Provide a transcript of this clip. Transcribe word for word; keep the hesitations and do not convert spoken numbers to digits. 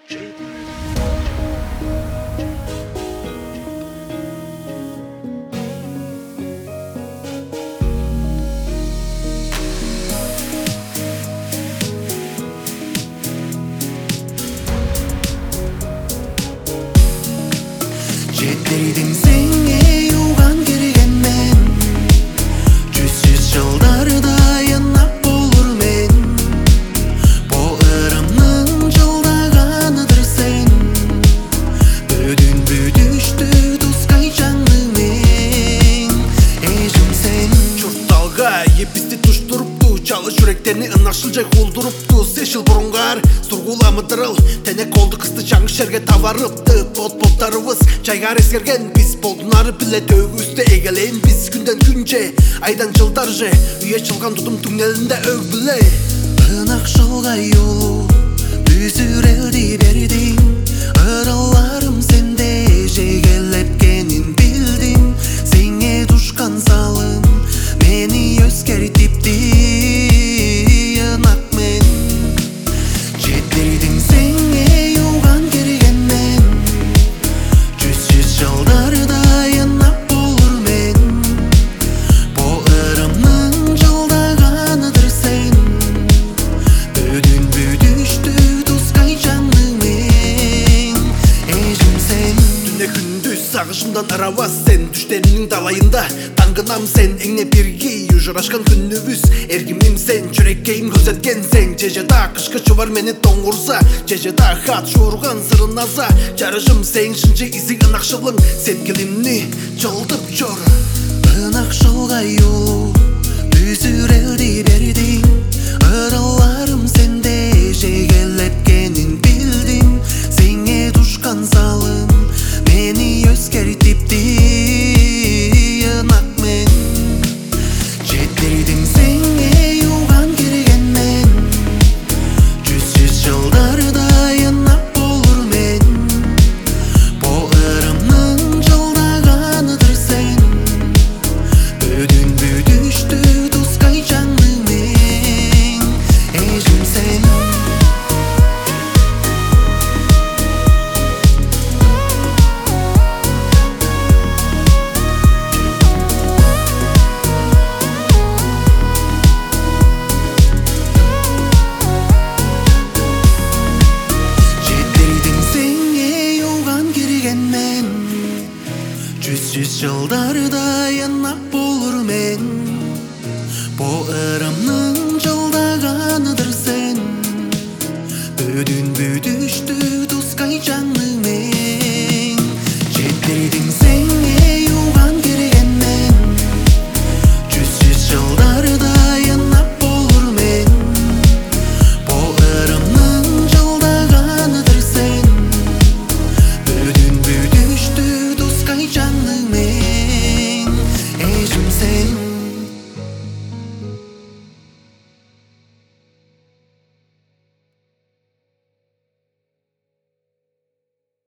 Жетпейдім сеңе юған келгенмен, жүзсіз жылдарда янап болыр мен. Бұл ырымның жылдағаныдыр сен, бүдін бүдішті тұскай жаңымен. Ежім сен жұртталға епісті тұштырыпты, чалы жүректеріні ынақшыл жай қолдырыпты. Сешіл бұрынғар сұрғыламыдырыл, тәне қолды қысты жаңы шерге таварыпты. Pot-potlarımız çaygar eskergen, biz boldunları bile dövüste egeleyin. Biz günden günce, aydan жылдарже, üye çılgan dudum tünelinde öv bile. Inak жолға yolu büzüreldi berdim, ыраларым сенде жегелепкенин bildim. Сеңе душкан салым мени өзгертипти, ынак мен. Жетпейдім сеңе юған келгенмен, жүзсіз жылдарда янап болыр мен. Бұл ырымның жылдағаныдыр сен, бүдін бүдішті тұскай жаңымен. Ежім сен Түне күндүз сағышымдан аравас сен, түштерінің далайында таңғынам сен. Еңне бірге ұжырашқан күнүбүз, эргимим сен, жүреккейім көзеткен сен. Жежеда қышқы чубар мені тоңғырса, жежеда хат жорған сырын аза. Жарышым сен шынжы изі ынақшылың, сеткілімні жылдып жор. Ынак жолға yolu büzüreldi berdim, ыраларым сенде жегелепкенин bildim. Сеңе душкан салым мени өзгертипти, ынак мен. Жетпейдім сеңе юған келгенмен, жүзсіз жылдарда янап болыр мен. Бұл ырымның жылдағаныдыр сен, бүдін бүдішті тұскай жаңымен. Ежім сен Жетпейдім сеңе юған келгенмен, жүзсіз жылдарда янап болыр мен. Бұл ырымның жылдағаныдыр сен, бүдін бүдішті тұскай жаңымен.